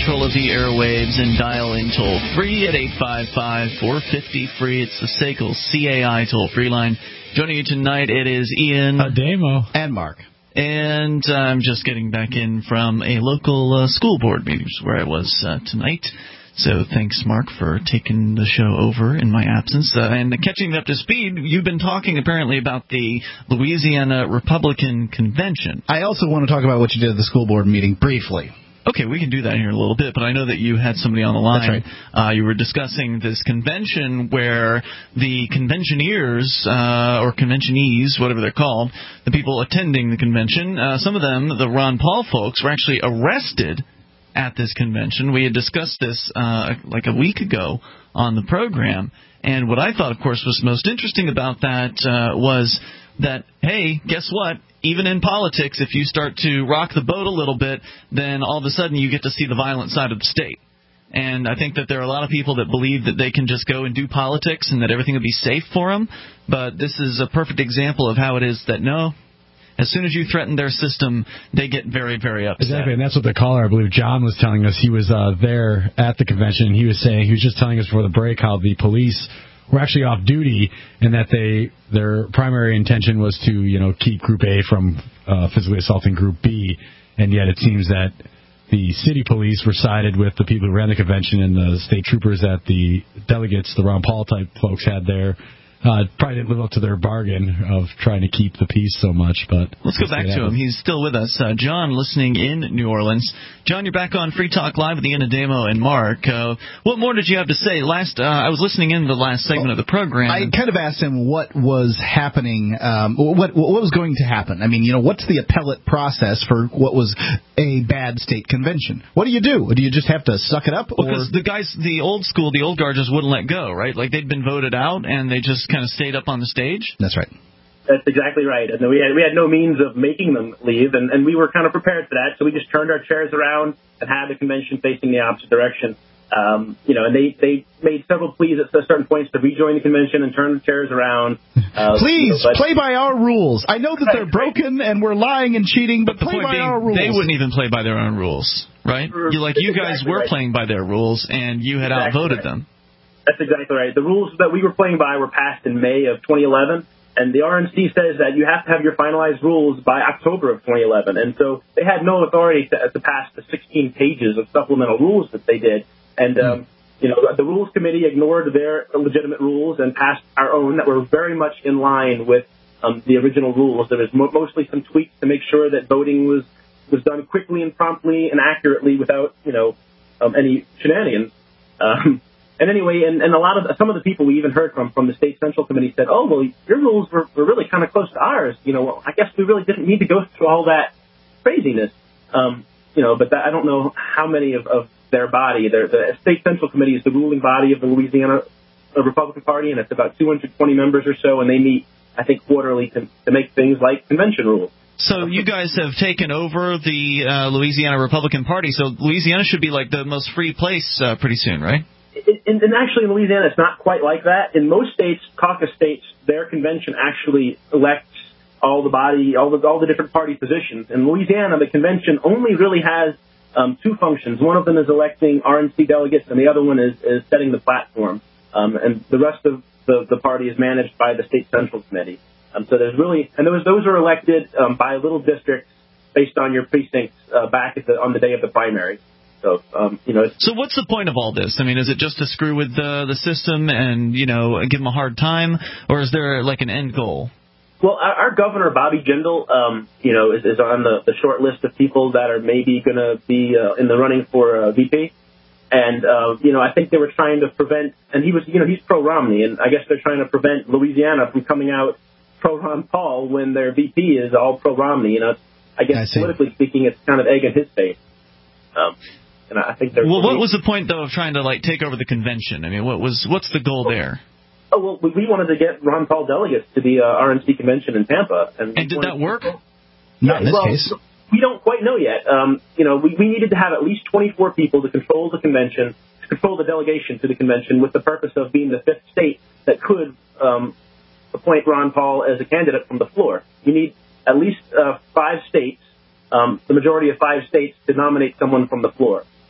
control of the airwaves and dial in toll-free at 855-450-FREE. It's the SACL CAI toll-free line. Joining you tonight, it is Ian, Ademo, and Mark. And I'm just getting back in from a local school board meeting where I was tonight. So thanks, Mark, for taking the show over in my absence. And catching up to speed, you've been talking apparently about the Louisiana Republican Convention. I also want to talk about what you did at the school board meeting briefly. Okay, we can do that here in a little bit, but I know that you had somebody on the line. That's right. You were discussing this convention where the conventioneers, or conventionees, whatever they're called, the people attending the convention, some of them, the Ron Paul folks, were actually arrested at this convention. We had discussed this like a week ago on the program, and what I thought, of course, was most interesting about that was that, hey, guess what? Even in politics, if you start to rock the boat a little bit, then all of a sudden you get to see the violent side of the state. And I think that there are a lot of people that believe that they can just go and do politics and that everything will be safe for them. But this is a perfect example of how it is that, no, as soon as you threaten their system, they get very, very upset. Exactly, and that's what the caller, I believe, John, was telling us. He was there at the convention, and he was just telling us before the break how the police were actually off duty, and that their primary intention was to, keep Group A from physically assaulting Group B, and yet it seems that the city police were sided with the people who ran the convention, and the state troopers that the delegates, the Ron Paul type folks, had there. Probably didn't live up to their bargain of trying to keep the peace so much. But let's go back to him. He's still with us. John, listening in New Orleans. John, you're back on Free Talk Live with Ian, Ademo, and Mark. What more did you have to say? I was listening in the last segment of the program. I kind of asked him what was happening, what was going to happen. I mean, what's the appellate process for what was a bad state convention? What do? Do you just have to suck it up? Because the guys, the old school, the old guard just wouldn't let go, right? Like they'd been voted out, and they just kind of stayed up on the stage? That's right. That's exactly right. And we had no means of making them leave, and we were kind of prepared for that, so we just turned our chairs around and had the convention facing the opposite direction. And they made several pleas at certain points to rejoin the convention and turn the chairs around. Please, play by our rules. I know that they're broken and we're lying and cheating, but play by our rules. They wouldn't even play by their own rules, right? You guys were playing by their rules, and you had outvoted them. That's exactly right. The rules that we were playing by were passed in May of 2011, and the RNC says that you have to have your finalized rules by October of 2011. And so they had no authority to pass the 16 pages of supplemental rules that they did. And, the Rules Committee ignored their legitimate rules and passed our own that were very much in line with the original rules. There was mostly some tweaks to make sure that voting was done quickly and promptly and accurately without, any shenanigans. And anyway, and some of the people we even heard from the State Central Committee said, oh, well, your rules were really kind of close to ours. I guess we really didn't need to go through all that craziness. But I don't know how many of their body. The State Central Committee is the ruling body of the Louisiana Republican Party, and it's about 220 members or so, and they meet, I think, quarterly to make things like convention rules. So you guys have taken over the Louisiana Republican Party, so Louisiana should be like the most free place pretty soon, right? And actually, in Louisiana, it's not quite like that. In most states, caucus states, their convention actually elects all the different party positions. In Louisiana, the convention only really has two functions. One of them is electing RNC delegates, and the other one is setting the platform. And the rest of the party is managed by the State Central Committee. So there's really, and those are elected by little districts based on your precincts back on the day of the primary. So, So what's the point of all this? I mean, is it just to screw with the system and, give them a hard time, or is there like an end goal? Well, our governor, Bobby Jindal, is on the short list of people that are maybe going to be in the running for VP. And, I think they were trying to prevent, and he's pro-Romney, and I guess they're trying to prevent Louisiana from coming out pro-Ron Paul when their VP is all pro-Romney. I guess politically speaking, it's kind of egg in his face. And I think what was the point, though, of trying to take over the convention? I mean, what's the goal there? Oh, well, we wanted to get Ron Paul delegates to the RNC convention in Tampa. And did that work? Not in this case. We don't quite know yet. We needed to have at least 24 people to control the convention, to control the delegation to the convention, with the purpose of being the fifth state that could appoint Ron Paul as a candidate from the floor. You need at least 5 states, the majority of 5 states, to nominate someone from the floor.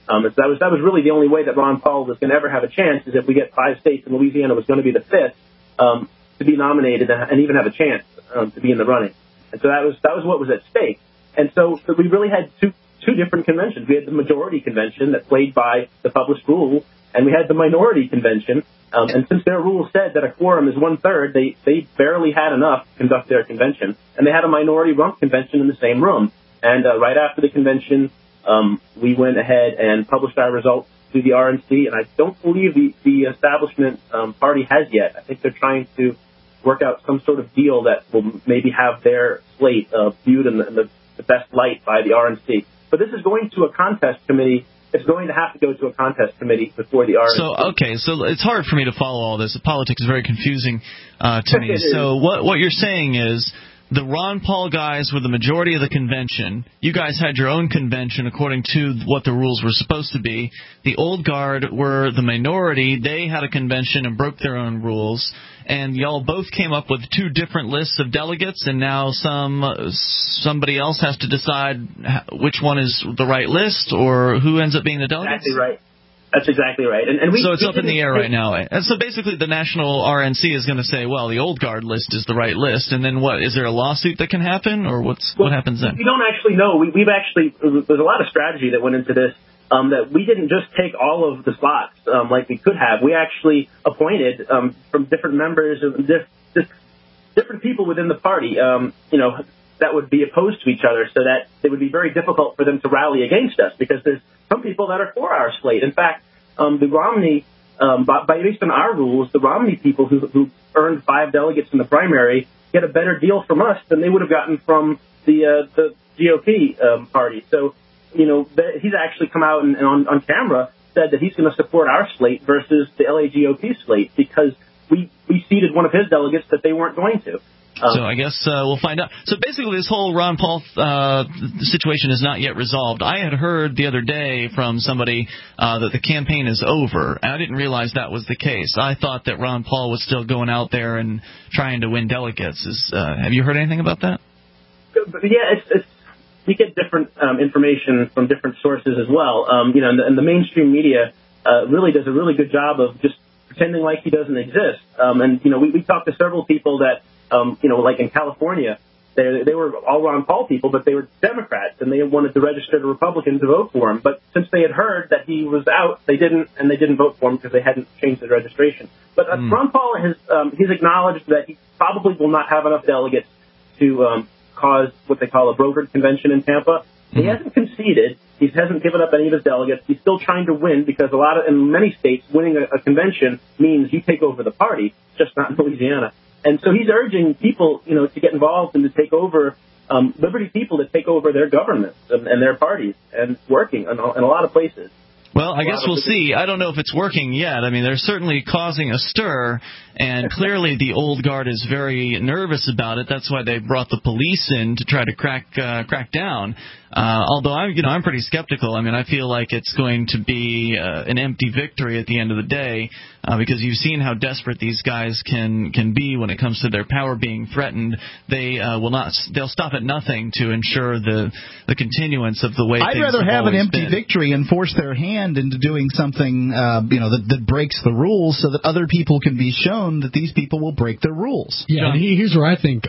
And so that was really the only way that Ron Paul was going to ever have a chance, is if we get 5 states and Louisiana was going to be the 5th to be nominated and even have a chance to be in the running. And so that was what was at stake. And so we really had two different conventions. We had the majority convention that played by the published rule, and we had the minority convention. And since their rule said that a quorum is 1/3, they barely had enough to conduct their convention. And they had a minority rump convention in the same room. And right after the convention, we went ahead and published our results to the RNC. And I don't believe the establishment party has yet. I think they're trying to work out some sort of deal that will maybe have their slate viewed in the best light by the RNC. But this is going to a contest committee. It's going to have to go to a contest committee before the RNC. So it's hard for me to follow all this. The politics is very confusing to me. So what you're saying is the Ron Paul guys were the majority of the convention. You guys had your own convention according to what the rules were supposed to be. The old guard were the minority. They had a convention and broke their own rules. And y'all both came up with 2 different lists of delegates, and now somebody else has to decide which one is the right list or who ends up being the delegates? Exactly right. That's exactly right. So it's up in the air right now. And so basically the national RNC is going to say, well, the old guard list is the right list, and then what? Is there a lawsuit that can happen, or what happens then? We don't actually know. There's a lot of strategy that went into this. That we didn't just take all of the slots like we could have. We actually appointed from different members of different people within the party, that would be opposed to each other, so that it would be very difficult for them to rally against us, because there's some people that are for our slate. In fact, the Romney, based on our rules, the Romney people who earned 5 delegates in the primary get a better deal from us than they would have gotten from the GOP party. So, he's actually come out and on camera said that he's going to support our slate versus the LA GOP slate, because we seated one of his delegates that they weren't going to. So I guess we'll find out. So basically this whole Ron Paul situation is not yet resolved. I had heard the other day from somebody that the campaign is over, and I didn't realize that was the case. I thought that Ron Paul was still going out there and trying to win delegates. Have you heard anything about that? Yeah, it's you get different information from different sources as well. And the mainstream media really does a really good job of just pretending like he doesn't exist. We talked to several people that, like in California, they were all Ron Paul people, but they were Democrats, and they wanted to register the Republicans to vote for him. But since they had heard that he was out, they didn't vote for him because they hadn't changed their registration. But Ron Paul he's acknowledged that he probably will not have enough delegates to cause what they call a brokered convention in Tampa. He hasn't conceded. He hasn't given up any of his delegates. He's still trying to win, because in many states, winning a convention means you take over the party, just not in Louisiana. And so he's urging people, to get involved and to take over, Liberty people to take over their governments and their parties, and it's working in a lot of places. Well, I guess we'll see. I don't know if it's working yet. I mean, they're certainly causing a stir, and clearly the old guard is very nervous about it. That's why they brought the police in to try to crack down. Although I'm pretty skeptical. I mean, I feel like it's going to be an empty victory at the end of the day, because you've seen how desperate these guys can be when it comes to their power being threatened. They'll stop at nothing to ensure the continuance of the way I'd things rather have an empty been. victory and force their hand into doing something that breaks the rules, so that other people can be shown that these people will break their rules. Yeah, and here's where I think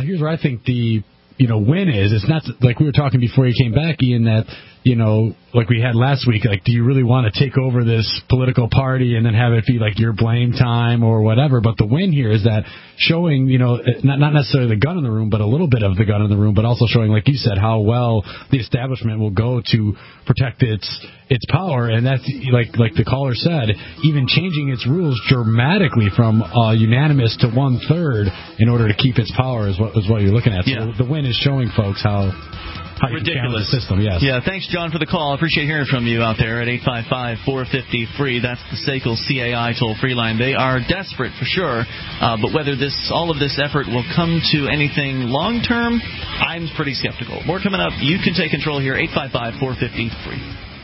the win is. It's not like we were talking before you came back, Ian, that like we had last week, like, do you really want to take over this political party and then have it be like your blame time or whatever? But the win here is that showing, not necessarily the gun in the room, but a little bit of the gun in the room, but also showing, like you said, how well the establishment will go to protect its power. And that's like the caller said, even changing its rules dramatically from unanimous to 1/3 in order to keep its power is what you're looking at. So the win is showing folks how ridiculous the system. Yes. Yeah, thanks, John, for the call. I appreciate hearing from you out there at 855-450-FREE. That's the SACL CAI toll-free line. They are desperate for sure, but whether all of this effort will come to anything long-term, I'm pretty skeptical. More coming up. You can take control here, 855-450-FREE.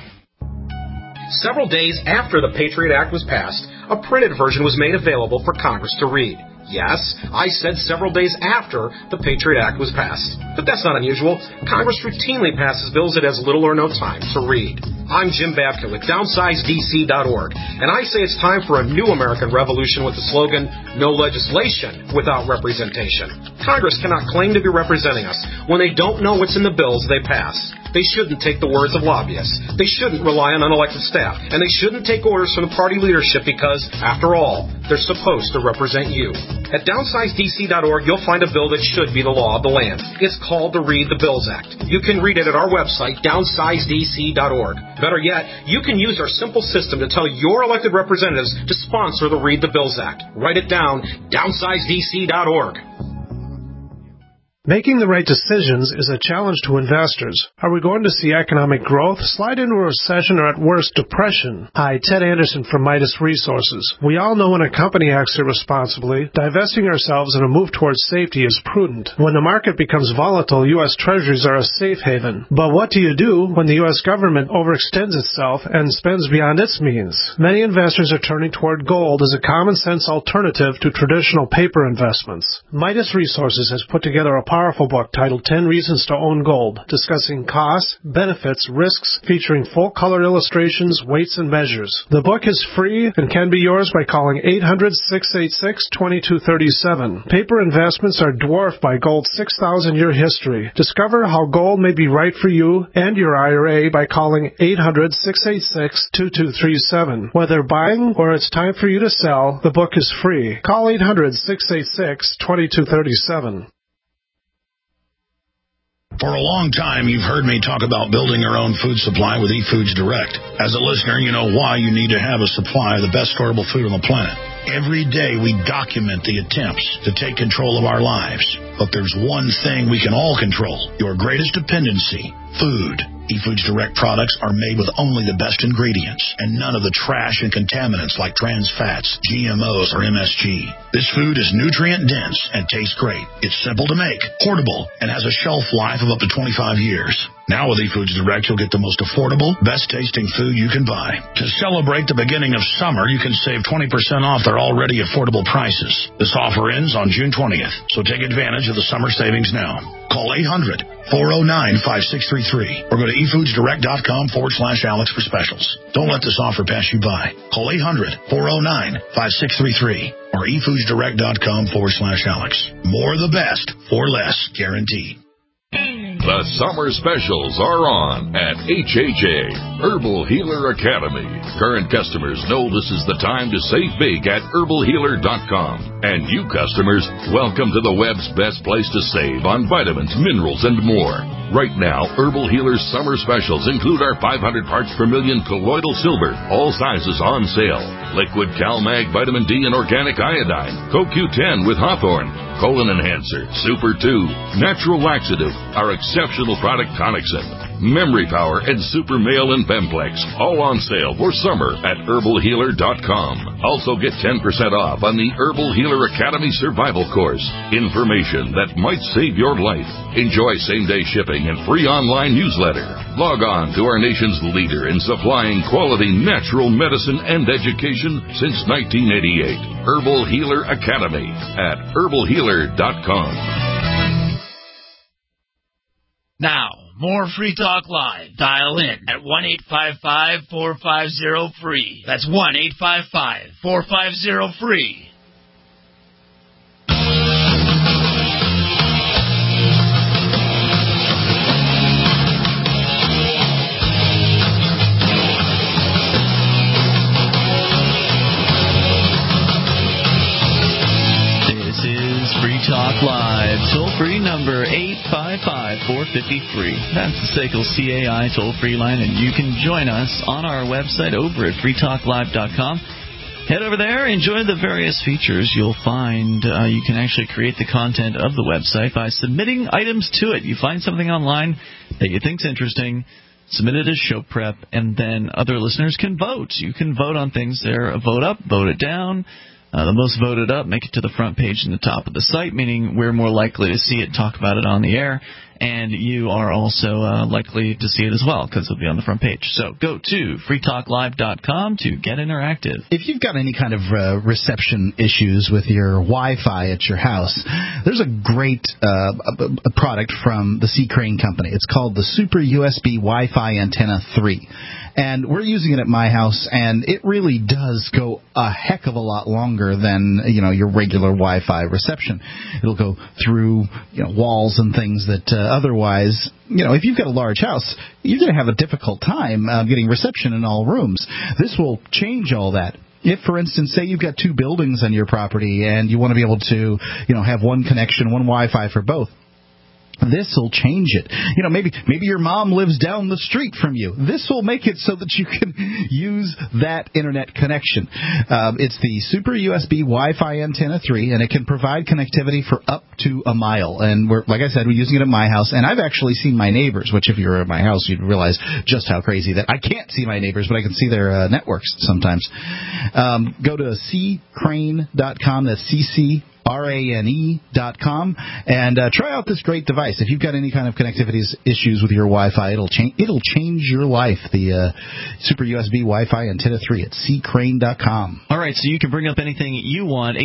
Several days after the Patriot Act was passed, a printed version was made available for Congress to read. Yes, I said several days after the Patriot Act was passed. But that's not unusual. Congress routinely passes bills it has little or no time to read. I'm Jim Babka with DownsizeDC.org, and I say it's time for a new American revolution with the slogan, no legislation without representation. Congress cannot claim to be representing us when they don't know what's in the bills they pass. They shouldn't take the words of lobbyists. They shouldn't rely on unelected staff. And they shouldn't take orders from the party leadership because, after all, they're supposed to represent you. At DownsizeDC.org, you'll find a bill that should be the law of the land. It's called the Read the Bills Act. You can read it at our website, DownsizeDC.org. Better yet, you can use our simple system to tell your elected representatives to sponsor the Read the Bills Act. Write it down, DownsizeDC.org. Making the right decisions is a challenge to investors. Are we going to see economic growth, slide into a recession, or at worst, depression? Hi, Ted Anderson from Midas Resources. We all know when a company acts irresponsibly, divesting ourselves in a move towards safety is prudent. When the market becomes volatile, U.S. Treasuries are a safe haven. But what do you do when the U.S. government overextends itself and spends beyond its means? Many investors are turning toward gold as a common-sense alternative to traditional paper investments. Midas Resources has put together a powerful book titled 10 Reasons to Own Gold, discussing costs, benefits, risks, featuring full-color illustrations, weights, and measures. The book is free and can be yours by calling 800-686-2237. Paper investments are dwarfed by gold's 6,000-year history. Discover how gold may be right for you and your IRA by calling 800-686-2237. Whether buying or it's time for you to sell, the book is free. Call 800-686-2237. For a long time, you've heard me talk about building your own food supply with eFoods Direct. As a listener, you know why you need to have a supply of the best storable food on the planet. Every day, we document the attempts to take control of our lives. But there's one thing we can all control, your greatest dependency, food. eFoods Direct products are made with only the best ingredients and none of the trash and contaminants like trans fats, GMOs, or MSG. This food is nutrient-dense and tastes great. It's simple to make, portable, and has a shelf life of up to 25 years. Now with eFoods Direct, you'll get the most affordable, best-tasting food you can buy. To celebrate the beginning of summer, you can save 20% off their already affordable prices. This offer ends on June 20th, so take advantage of the summer savings now. Call 800-409-5633 or go to efoodsdirect.com/Alex for specials. Don't let this offer pass you by. Call 800-409-5633 or efoodsdirect.com/Alex. More of the best for less, guaranteed. The summer specials are on at HHA, Herbal Healer Academy. Current customers know this is the time to save big at herbalhealer.com. And new customers, welcome to the web's best place to save on vitamins, minerals, and more. Right now, Herbal Healer's summer specials include our 500 parts per million colloidal silver, all sizes on sale. Liquid CalMag Vitamin D and Organic Iodine, CoQ10 with Hawthorne, Colon Enhancer, Super 2, Natural Laxative, our exceptional product Tonicsyn, Memory Power, and Super Male and Bemplex, all on sale for summer at herbalhealer.com. Also get 10% off on the Herbal Healer Academy Survival Course. Information that might save your life. Enjoy same-day shipping and free online newsletter. Log on to our nation's leader in supplying quality natural medicine and education since 1988. Herbal Healer Academy at herbalhealer.com. Now, more Free Talk Live. Dial in at 1-855-450-FREE. That's 1-855-450-FREE. Talk Live, toll-free number 855-450-FREE. That's the SACL CAI toll-free line, and you can join us on our website over at freetalklive.com. Head over there, enjoy the various features you'll find. You can actually create the content of the website by submitting items to it. You find something online that you think's interesting, submit it as show prep, and then other listeners can vote. You can vote on things there, vote up, vote it down. The most voted up make it to the front page and the top of the site, meaning we're more likely to see it, talk about it on the air. and you are also likely to see it as well because it'll be on the front page. So go to freetalklive.com to get interactive. If you've got any kind of reception issues with your Wi-Fi at your house, there's a great product from the C. Crane Company. It's called the Super USB Wi-Fi Antenna 3. And we're using it at my house, and it really does go a heck of a lot longer than, your regular Wi-Fi reception. It'll go through, walls and things that otherwise, if you've got a large house, you're going to have a difficult time getting reception in all rooms. This will change all that. If, for instance, say you've got two buildings on your property and you want to be able to, have one connection, one Wi-Fi for both, this will change it. Maybe your mom lives down the street from you. This will make it so that you can use that internet connection. It's the Super USB Wi-Fi Antenna 3, and it can provide connectivity for up to a mile. And like I said, we're using it at my house, and I've actually seen my neighbors, which if you were at my house, you'd realize just how crazy that I can't see my neighbors, but I can see their networks sometimes. Go to ccrane.com. That's CCRANE.com, and try out this great device. If you've got any kind of connectivity issues with your Wi-Fi, it'll change your life. The Super USB Wi-Fi Antenna 3 at ccrane.com. All right, so you can bring up anything you want.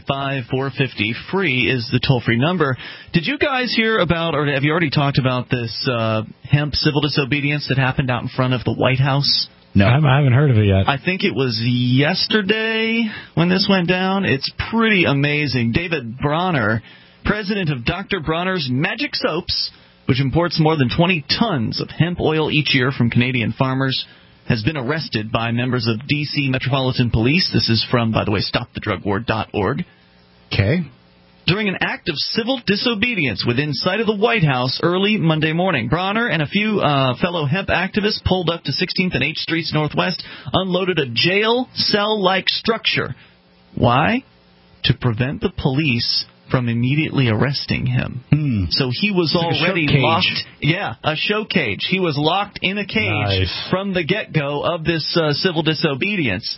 855-450-FREE is the toll-free number. Did you guys hear about, or have you already talked about this hemp civil disobedience that happened out in front of the White House? No, I haven't heard of it yet. I think it was yesterday when this went down. It's pretty amazing. David Bronner, president of Dr. Bronner's Magic Soaps, which imports more than 20 tons of hemp oil each year from Canadian farmers, has been arrested by members of D.C. Metropolitan Police. This is from, by the way, stopthedrugwar.org. Okay. During an act of civil disobedience within sight of the White House early Monday morning, Bronner and a few fellow hemp activists pulled up to 16th and H Streets Northwest, unloaded a jail cell-like structure. Why? To prevent the police from immediately arresting him. So he was already locked. Yeah, a show cage. He was locked in a cage from the get-go of this civil disobedience.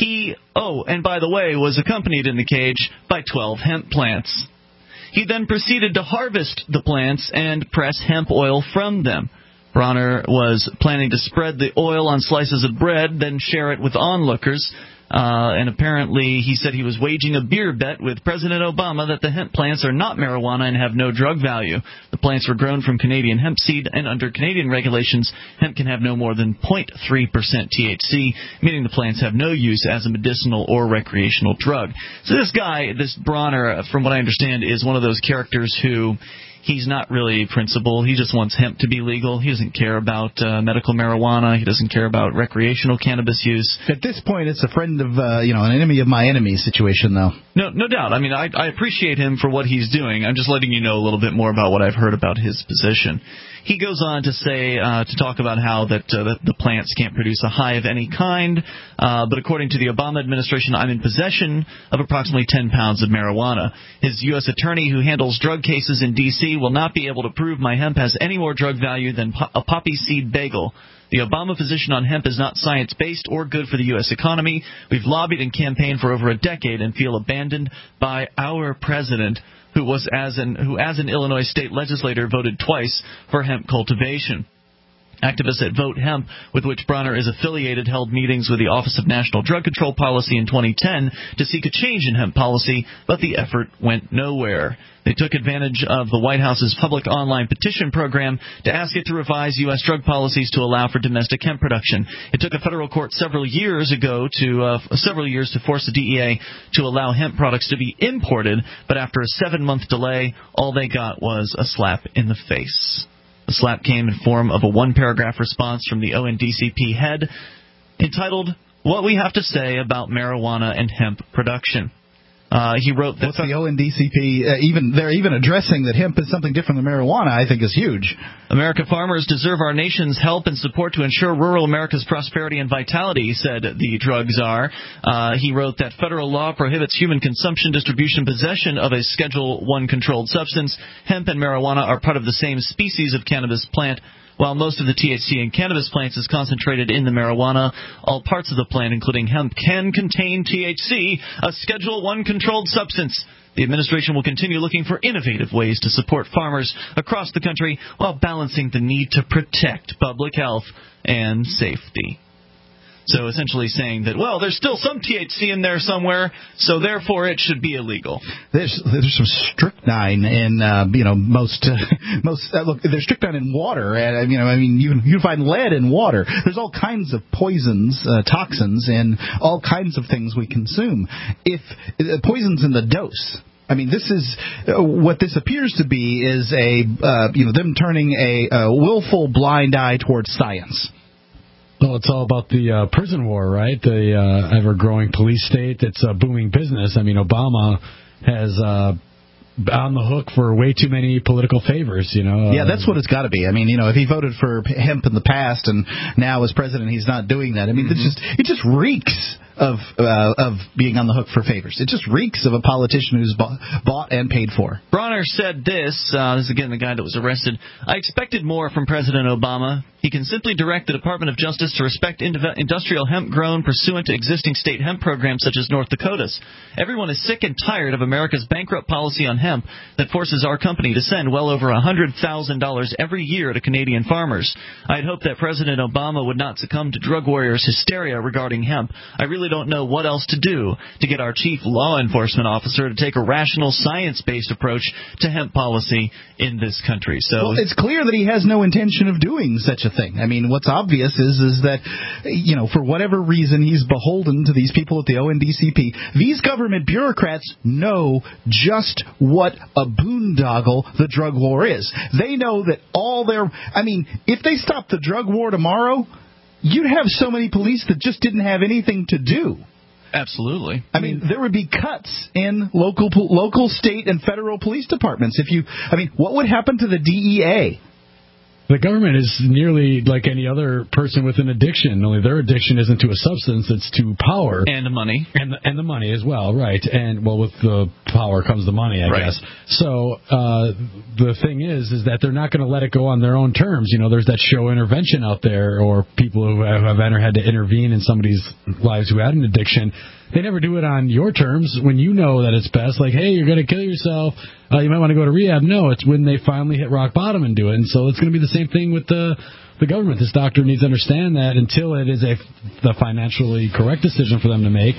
And by the way, was accompanied in the cage by 12 hemp plants. He then proceeded to harvest the plants and press hemp oil from them. Bronner was planning to spread the oil on slices of bread, then share it with onlookers. And apparently he said he was waging a beer bet with President Obama that the hemp plants are not marijuana and have no drug value. The plants were grown from Canadian hemp seed, and under Canadian regulations, hemp can have no more than 0.3% THC, meaning the plants have no use as a medicinal or recreational drug. So this guy, this Bronner, from what I understand, is one of those characters who... He's not really principled. He just wants hemp to be legal. He doesn't care about medical marijuana. He doesn't care about recreational cannabis use. At this point, it's a friend of, an enemy of my enemy situation, though. No doubt. I mean, I appreciate him for what he's doing. I'm just letting you know a little bit more about what I've heard about his position. He goes on to say, to talk about how that the plants can't produce a high of any kind, but according to the Obama administration, I'm in possession of approximately 10 pounds of marijuana. His U.S. attorney, who handles drug cases in D.C., will not be able to prove my hemp has any more drug value than a poppy seed bagel. The Obama position on hemp is not science-based or good for the U.S. economy. We've lobbied and campaigned for over a decade and feel abandoned by our president, who as an Illinois state legislator voted twice for hemp cultivation. Activists at Vote Hemp, with which Bronner is affiliated, held meetings with the Office of National Drug Control Policy in 2010 to seek a change in hemp policy, but the effort went nowhere. They took advantage of the White House's public online petition program to ask it to revise U.S. drug policies to allow for domestic hemp production. It took a federal court several years to force the DEA to allow hemp products to be imported, but after a 7-month delay, all they got was a slap in the face. The slap came in form of a one-paragraph response from the ONDCP head entitled, "What We Have to Say About Marijuana and Hemp Production." He wrote that... What's the ONDCP? They're even addressing that hemp is something different than marijuana, I think is huge. American farmers deserve our nation's help and support to ensure rural America's prosperity and vitality, said the drug czar. He wrote that federal law prohibits human consumption, distribution, possession of a Schedule I controlled substance. Hemp and marijuana are part of the same species of cannabis plant. While most of the THC in cannabis plants is concentrated in the marijuana, all parts of the plant, including hemp, can contain THC, a Schedule I controlled substance. The administration will continue looking for innovative ways to support farmers across the country while balancing the need to protect public health and safety. So essentially saying that, well, there's still some THC in there somewhere, so therefore it should be illegal. There's some strychnine in most look. There's strychnine in water, and you find lead in water. There's all kinds of poisons, toxins, in all kinds of things we consume. If poisons in the dose. I mean, this is what this appears to be is them turning a willful blind eye towards science. Well, it's all about the prison war, right? The ever-growing police state. It's a booming business. I mean, Obama has on the hook for way too many political favors, Yeah, that's what it's got to be. I mean, if he voted for hemp in the past and now as president he's not doing that. I mean, it just reeks of being on the hook for favors. It just reeks of a politician who's bought and paid for. Bronner said this is again the guy that was arrested. I expected more from President Obama. He can simply direct the Department of Justice to respect industrial hemp grown pursuant to existing state hemp programs such as North Dakota's. Everyone is sick and tired of America's bankrupt policy on hemp that forces our company to send well over $100,000 every year to Canadian farmers. I'd hoped that President Obama would not succumb to drug warriors' hysteria regarding hemp. I really don't know what else to do to get our chief law enforcement officer to take a rational, science-based approach to hemp policy in this country. So, well, it's clear that he has no intention of doing such a thing. I mean, what's obvious is that, for whatever reason, he's beholden to these people at the ONDCP. These government bureaucrats know just what a boondoggle the drug war is. They know that if they stop the drug war tomorrow, you'd have so many police that just didn't have anything to do. Absolutely. I mean, there would be cuts in local, state, and federal police departments. What would happen to the DEA? The government is nearly like any other person with an addiction, only their addiction isn't to a substance, it's to power. And money. And the money as well, right. And, with the power comes the money, I guess. So the thing is that they're not going to let it go on their own terms. There's that show Intervention out there, or people who have had to intervene in somebody's lives who had an addiction. They never do it on your terms when you know that it's best. Like, hey, you're going to kill yourself. You might want to go to rehab. No, it's when they finally hit rock bottom and do it. And so it's going to be the same thing with the government. This doctor needs to understand that until it is the financially correct decision for them to make,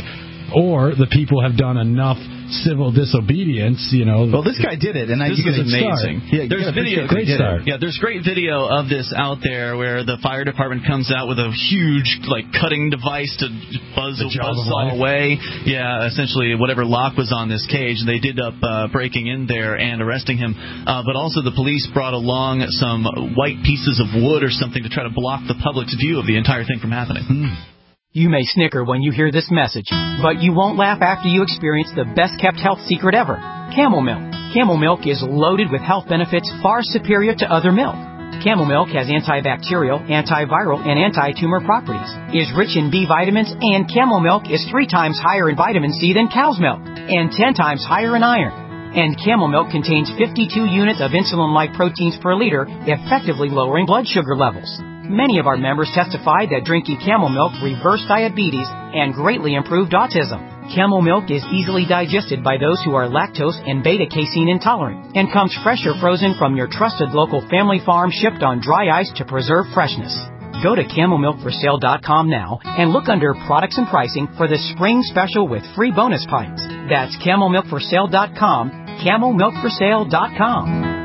or the people have done enough civil disobedience, Well, this guy did it, and this is amazing. Yeah, there's video. Great start. Yeah, there's great video of this out there where the fire department comes out with a huge cutting device to buzz all away. Yeah, essentially whatever lock was on this cage. They did up breaking in there and arresting him. But also the police brought along some white pieces of wood or something to try to block the public's view of the entire thing from happening. You may snicker when you hear this message, but you won't laugh after you experience the best-kept health secret ever, Camel Milk. Camel Milk is loaded with health benefits far superior to other milk. Camel Milk has antibacterial, antiviral, and anti-tumor properties, is rich in B vitamins, and Camel Milk is 3 times higher in vitamin C than cow's milk, and 10 times higher in iron. And Camel Milk contains 52 units of insulin-like proteins per liter, effectively lowering blood sugar levels. Many of our members testified that drinking Camel Milk reversed diabetes and greatly improved autism. Camel Milk is easily digested by those who are lactose and beta-casein intolerant and comes fresh or frozen from your trusted local family farm, shipped on dry ice to preserve freshness. Go to CamelMilkForSale.com now and look under Products and Pricing for the spring special with free bonus pints. That's CamelMilkForSale.com, CamelMilkForSale.com.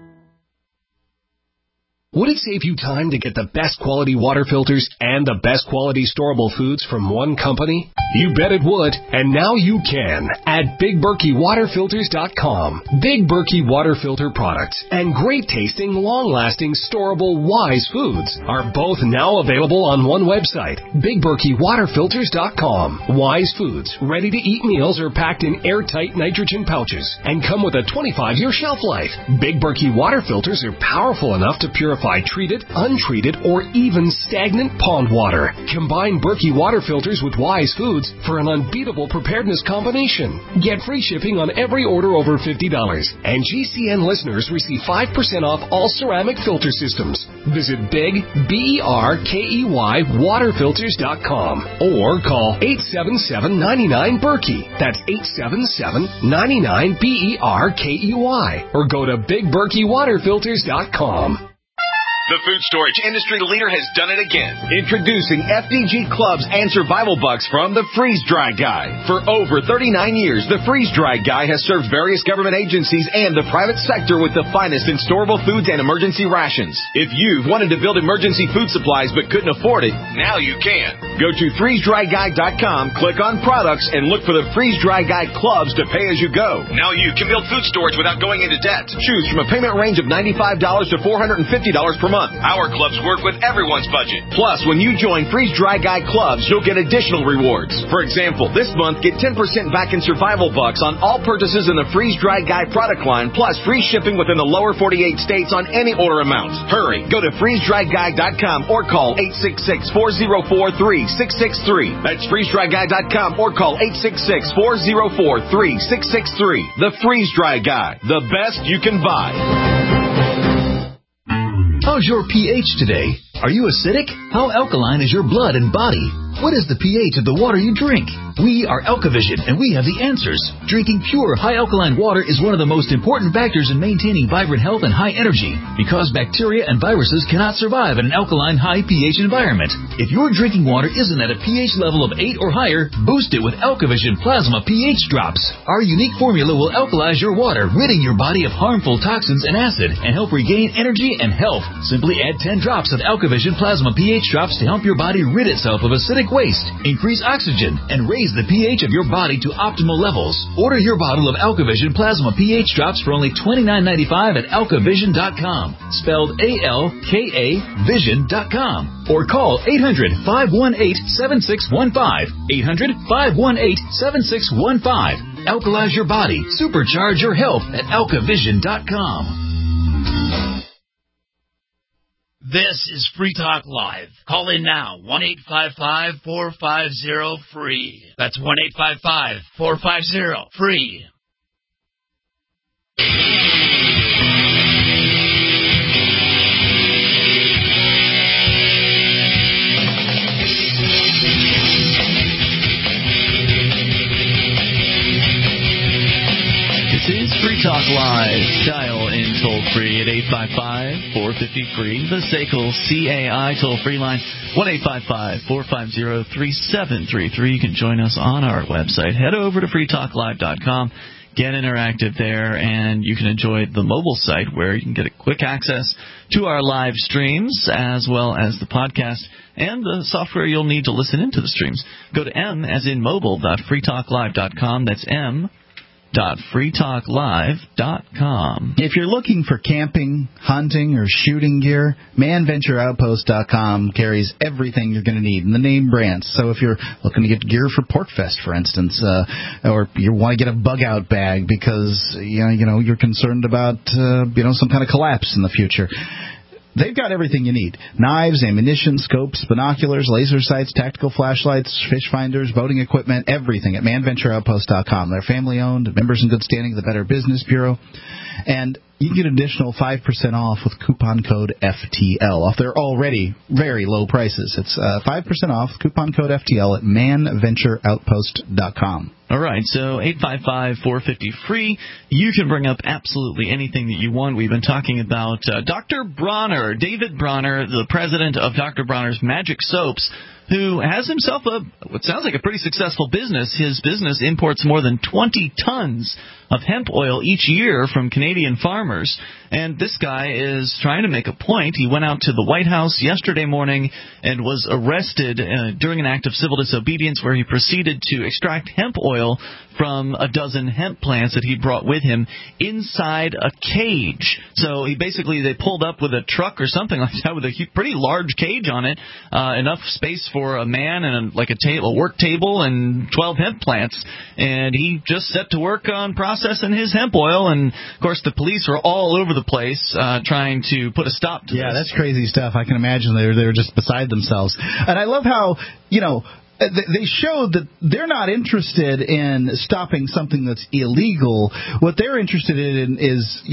Would it save you time to get the best quality water filters and the best quality storable foods from one company? You bet it would, and now you can at BigBerkeyWaterFilters.com. Big Berkey water filter products and great tasting, long-lasting, storable Wise foods are both now available on one website, BigBerkeyWaterFilters.com. Wise foods, ready-to-eat meals are packed in airtight nitrogen pouches and come with a 25-year shelf life. Big Berkey water filters are powerful enough to purify purify treated, untreated, or even stagnant pond water. Combine Berkey water filters with Wise Foods for an unbeatable preparedness combination. Get free shipping on every order over $50. And GCN listeners receive 5% off all ceramic filter systems. Visit Big, BERKEY, waterfilters.com or call 877-99-BERKEY. That's 877-99-BERKEY. Or go to BigBerkeyWaterFilters.com. The food storage industry leader has done it again. Introducing FDG Clubs and Survival Bucks from the Freeze Dry Guy. For over 39 years, the Freeze Dry Guy has served various government agencies and the private sector with the finest in storable foods and emergency rations. If you've wanted to build emergency food supplies but couldn't afford it, now you can. Go to freezedryguy.com, click on products, and look for the Freeze Dry Guy Clubs to pay as you go. Now you can build food storage without going into debt. Choose from a payment range of $95 to $450 per month. Our clubs work with everyone's budget. Plus, when you join Freeze Dry Guy Clubs, you'll get additional rewards. For example, this month, get 10% back in Survival Bucks on all purchases in the Freeze Dry Guy product line, plus free shipping within the lower 48 states on any order amount. Hurry, go to freezedryguy.com or call 866-404-3663. That's freezedryguy.com or call 866-404-3663. The Freeze Dry Guy, the best you can buy. How's your pH today? Are you acidic? How alkaline is your blood and body? What is the pH of the water you drink? We are AlkaVision, and we have the answers. Drinking pure, high alkaline water is one of the most important factors in maintaining vibrant health and high energy, because bacteria and viruses cannot survive in an alkaline, high pH environment. If your drinking water isn't at a pH level of 8 or higher, boost it with AlkaVision Plasma pH Drops. Our unique formula will alkalize your water, ridding your body of harmful toxins and acid, and help regain energy and health. Simply add 10 drops of AlkaVision Plasma pH Drops to help your body rid itself of acidic waste, increase oxygen, and raise the pH of your body to optimal levels. Order your bottle of AlkaVision Plasma pH Drops for only $29.95 at AlkaVision.com, spelled A-L-K-A Vision.com, or call 800-518-7615, 800-518-7615. Alkalize your body, supercharge your health at AlkaVision.com. This is Free Talk Live. Call in now, 1-855-450-FREE. That's 1-855-450-FREE. This is Free Talk Live. Dial in toll-free at 855-450-FREE. The SACL CAI toll-free line, 1-855-450-3733. You can join us on our website. Head over to freetalklive.com. Get interactive there, and you can enjoy the mobile site where you can get a quick access to our live streams as well as the podcast and the software you'll need to listen into the streams. Go to m as in mobile.freetalklive.com. That's m.freetalklive.com. If you're looking for camping, hunting, or shooting gear, manventureoutpost.com carries everything you're going to need in the name brands. So if you're looking to get gear for Porkfest, for instance, or you want to get a bug-out bag because you're concerned about some kind of collapse in the future, they've got everything you need. Knives, ammunition, scopes, binoculars, laser sights, tactical flashlights, fish finders, boating equipment, everything at manventureoutpost.com. They're family-owned, members in good standing of the Better Business Bureau. And you can get an additional 5% off with coupon code FTL off their already very low prices. It's 5% off, coupon code FTL at manventureoutpost.com. All right, so 855-450-FREE. You can bring up absolutely anything that you want. We've been talking about Dr. Bronner, David Bronner, the president of Dr. Bronner's Magic Soaps, who has himself what sounds like a pretty successful business. His business imports more than 20 tons of hemp oil each year from Canadian farmers. And this guy is trying to make a point. He went out to the White House yesterday morning and was arrested during an act of civil disobedience where he proceeded to extract hemp oil from a dozen hemp plants that he brought with him inside a cage. So they pulled up with a truck or something like that with a pretty large cage on it, enough space for a man and a work table and 12 hemp plants. And he just set to work on processing processing his hemp oil, and of course the police were all over the place trying to put a stop to this. Yeah, that's crazy stuff. I can imagine they were just beside themselves. And I love how, they showed that they're not interested in stopping something that's illegal. What they're interested in is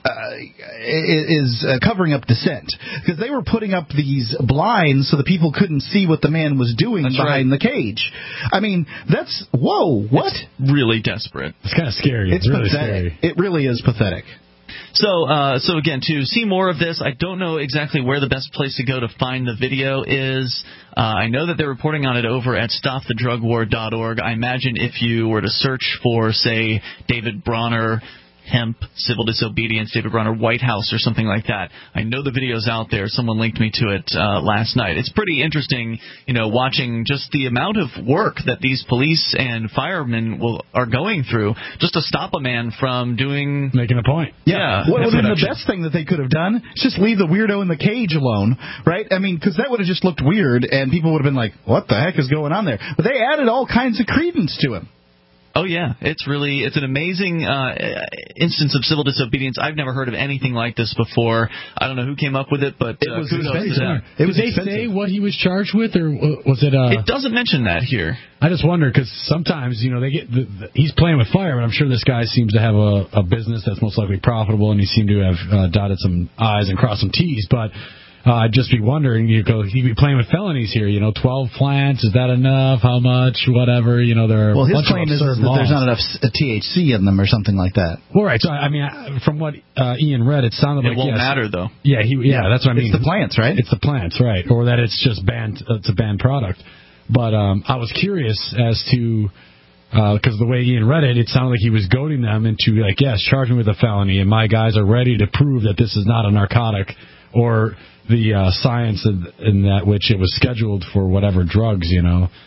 covering up dissent, because they were putting up these blinds so the people couldn't see what the man was doing behind the cage. I mean, that's what? It's really desperate. It's kind of scary. It's really pathetic. Scary. It really is pathetic. So again, to see more of this, I don't know exactly where the best place to go to find the video is. I know that they're reporting on it over at stopthedrugwar.org. I imagine if you were to search for, say, David Bronner hemp, civil disobedience, David Bronner, White House, or something like that. I know the video's out there. Someone linked me to it last night. It's pretty interesting, watching just the amount of work that these police and firemen are going through just to stop a man from making a point. Yeah. Well, then the best thing that they could have done is just leave the weirdo in the cage alone, right? I mean, because that would have just looked weird, and people would have been like, what the heck is going on there? But they added all kinds of credence to him. Oh, yeah. It's an amazing instance of civil disobedience. I've never heard of anything like this before. I don't know who came up with it, but kudos to them. Did they say what he was charged with, or was it... It doesn't mention that here. I just wonder, because sometimes, they get... he's playing with fire, but I'm sure this guy seems to have a business that's most likely profitable, and he seemed to have dotted some I's and crossed some T's, but... I'd just be wondering, he'd be playing with felonies here, 12 plants, is that enough? How much? Whatever, there are Well, his claim is that there's not enough THC in them or something like that. Well, right, so, I mean, from what Ian read, it sounded like... It won't matter, though. Yeah, that's what I mean. It's the plants, right? It's the plants, right, or that it's just banned, it's a banned product. But I was curious as to... because the way Ian read it, it sounded like he was goading them into, yes, charge me with a felony, and my guys are ready to prove that this is not a narcotic, or... the science in that which it was scheduled for whatever drugs, if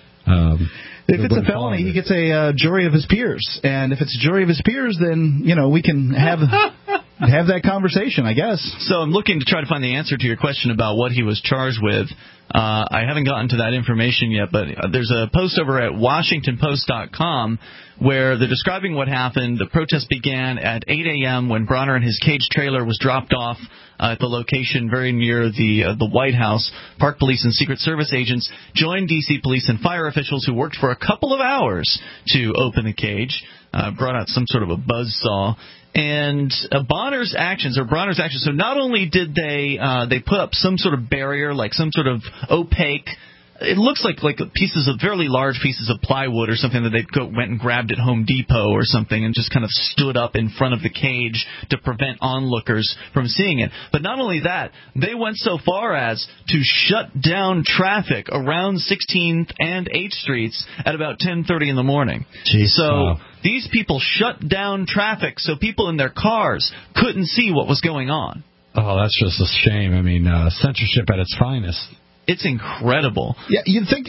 it's a felony, he gets a jury of his peers. And if it's a jury of his peers, then, we can have that conversation, I guess. So I'm looking to try to find the answer to your question about what he was charged with. I haven't gotten to that information yet, but there's a post over at WashingtonPost.com where they're describing what happened. The protest began at 8 a.m. when Bronner and his cage trailer was dropped off at the location very near the White House. Park Police and Secret Service agents joined D.C. police and fire officials who worked for a couple of hours to open the cage, brought out some sort of a buzzsaw. And Bronner's actions, so not only did they put up some sort of barrier, like some sort of opaque, it looks like fairly large pieces of plywood or something that they went and grabbed at Home Depot or something and just kind of stood up in front of the cage to prevent onlookers from seeing it. But not only that, they went so far as to shut down traffic around 16th and 8th Streets at about 10:30 in the morning. Jeez, so these people shut down traffic so people in their cars couldn't see what was going on. Oh, that's just a shame. I mean, censorship at its finest. It's incredible. Yeah, you'd think,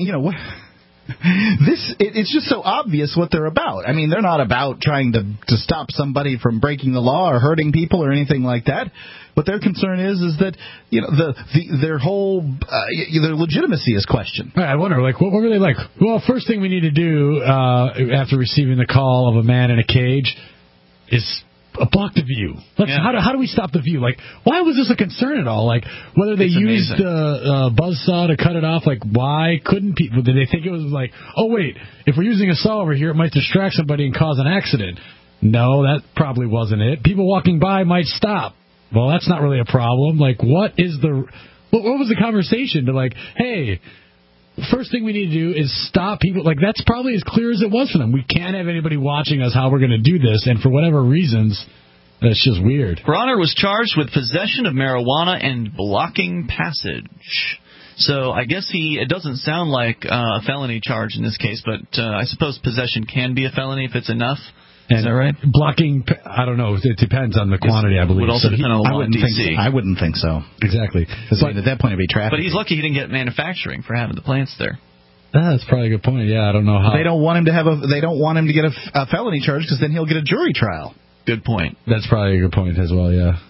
it's just so obvious what they're about. I mean, they're not about trying to stop somebody from breaking the law or hurting people or anything like that. What their concern is that, their whole, their legitimacy is questioned. Right, I wonder, what were they like? Well, first thing we need to do after receiving the call of a man in a cage is... block the view. How do we stop the view? Why was this a concern at all? Whether they used a buzzsaw to cut it off, why couldn't people? Did they think it was oh wait, if we're using a saw over here, it might distract somebody and cause an accident? No, that probably wasn't it. People walking by might stop. Well, that's not really a problem. What was the conversation to hey, first thing we need to do is stop people. That's probably as clear as it was for them. We can't have anybody watching us how we're going to do this, and for whatever reasons, that's just weird. Bronner was charged with possession of marijuana and blocking passage. So I guess it doesn't sound like a felony charge in this case, but I suppose possession can be a felony if it's enough. Is that right? Blocking, I don't know. It depends on the quantity, I believe. Would also depend on the law in D.C. I wouldn't think so. Exactly. Because at that point, it'd be traffic. But he's lucky he didn't get manufacturing for having the plants there. That's probably a good point. Yeah, I don't know how. They don't want him to get a felony charge because then he'll get a jury trial. Good point. That's probably a good point as well, yeah.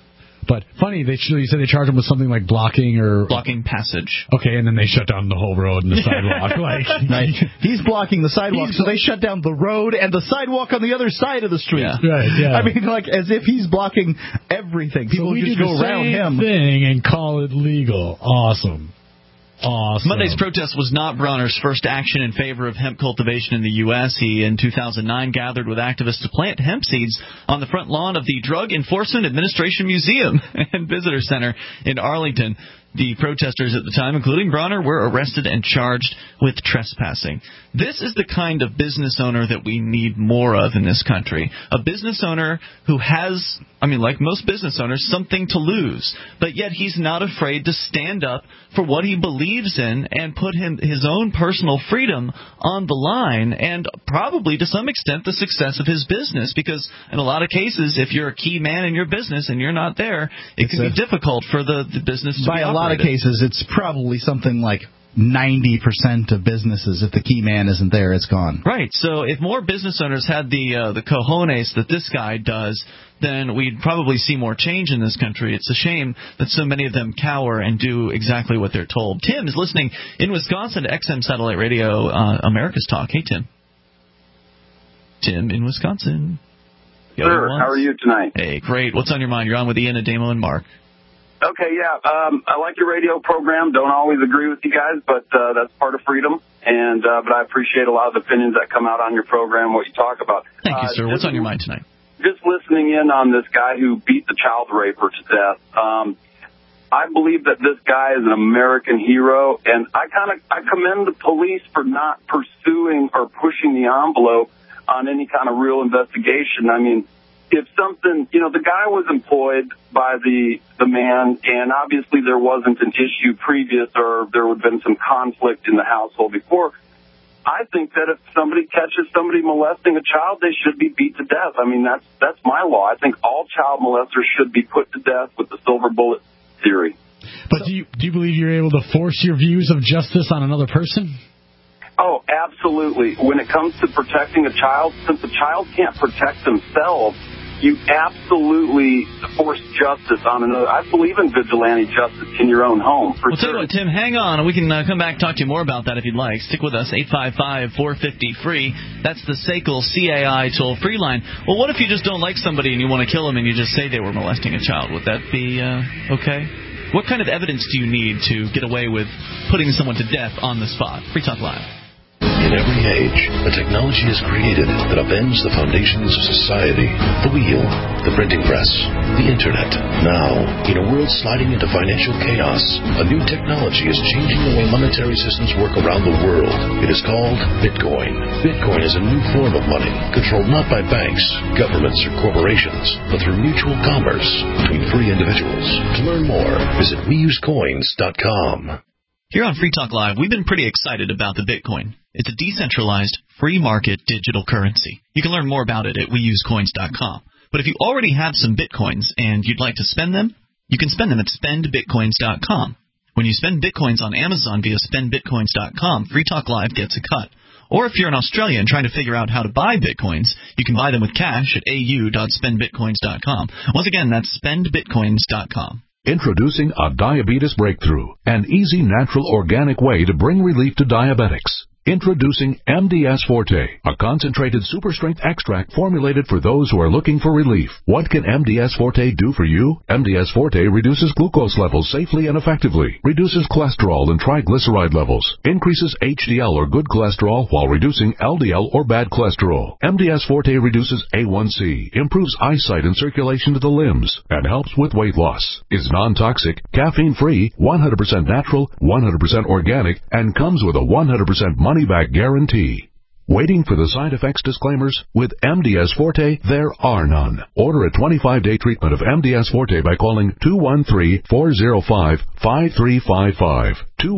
But funny, you said they charge them with something like blocking passage. Okay, and then they shut down the whole road and the sidewalk. Right. He's blocking the sidewalk, so they shut down the road and the sidewalk on the other side of the street. Yeah. Right, yeah. I mean, like, as if he's blocking everything. People just go around him. Thing and call it legal. Awesome. Monday's protest was not Bronner's first action in favor of hemp cultivation in the U.S. He, in 2009, gathered with activists to plant hemp seeds on the front lawn of the Drug Enforcement Administration Museum and Visitor Center in Arlington. The protesters at the time, including Bronner, were arrested and charged with trespassing. This is the kind of business owner that we need more of in this country. A business owner who has, like most business owners, something to lose. But yet he's not afraid to stand up for what he believes in and put his own personal freedom on the line, and probably to some extent the success of his business. Because in a lot of cases, if you're a key man in your business and you're not there, it can be difficult for the business to be operated. By a lot of cases, it's probably something like 90% of businesses. If the key man isn't there, it's gone. Right. So if more business owners had the cojones that this guy does, then we'd probably see more change in this country. It's a shame that so many of them cower and do exactly what they're told. Tim is listening in Wisconsin to XM Satellite Radio, America's Talk. Hey, Tim. Tim in Wisconsin. Sir, how are you tonight? Hey, great. What's on your mind? You're on with Ian, Ademo, and Mark. Okay, yeah. I like your radio program. Don't always agree with you guys, but that's part of freedom. And but I appreciate a lot of the opinions that come out on your program, what you talk about. Thank you, sir. What's on your mind tonight? Just listening in on this guy who beat the child raper to death. I believe that this guy is an American hero, and I commend the police for not pursuing or pushing the envelope on any kind of real investigation. I mean, if something, the guy was employed by the man, and obviously there wasn't an issue previous, or there would have been some conflict in the household before. I think that if somebody catches somebody molesting a child, they should be beat to death. I mean, that's my law. I think all child molesters should be put to death with the silver bullet theory. But do you believe you're able to force your views of justice on another person? Oh, absolutely. When it comes to protecting a child, since a child can't protect themselves, you absolutely force justice on another. I believe in vigilante justice in your own home. Well, tell you what, Tim, hang on. We can come back and talk to you more about that if you'd like. Stick with us, 855-450-FREE. That's the SACL CAI toll-free line. Well, what if you just don't like somebody and you want to kill them and you just say they were molesting a child? Would that be okay? What kind of evidence do you need to get away with putting someone to death on the spot? Free Talk Live. In every age, a technology is created that upends the foundations of society. The wheel, the printing press, the internet. Now, in a world sliding into financial chaos, a new technology is changing the way monetary systems work around the world. It is called Bitcoin. Bitcoin is a new form of money, controlled not by banks, governments, or corporations, but through mutual commerce between free individuals. To learn more, visit weusecoins.com. Here on Free Talk Live, we've been pretty excited about the Bitcoin. It's a decentralized, free market digital currency. You can learn more about it at weusecoins.com. But if you already have some Bitcoins and you'd like to spend them, you can spend them at spendbitcoins.com. When you spend Bitcoins on Amazon via spendbitcoins.com, Free Talk Live gets a cut. Or if you're in Australia and trying to figure out how to buy Bitcoins, you can buy them with cash at au.spendbitcoins.com. Once again, that's spendbitcoins.com. Introducing a diabetes breakthrough, an easy, natural, organic way to bring relief to diabetics. Introducing MDS Forte, a concentrated super-strength extract formulated for those who are looking for relief. What can MDS Forte do for you? MDS Forte reduces glucose levels safely and effectively, reduces cholesterol and triglyceride levels, increases HDL or good cholesterol while reducing LDL or bad cholesterol. MDS Forte reduces A1C, improves eyesight and circulation to the limbs, and helps with weight loss. Is non-toxic, caffeine-free, 100% natural, 100% organic, and comes with a 100% money-back guarantee. Waiting for the side effects disclaimers? With MDS Forte, there are none. Order a 25-day treatment of MDS Forte by calling 213-405-5355,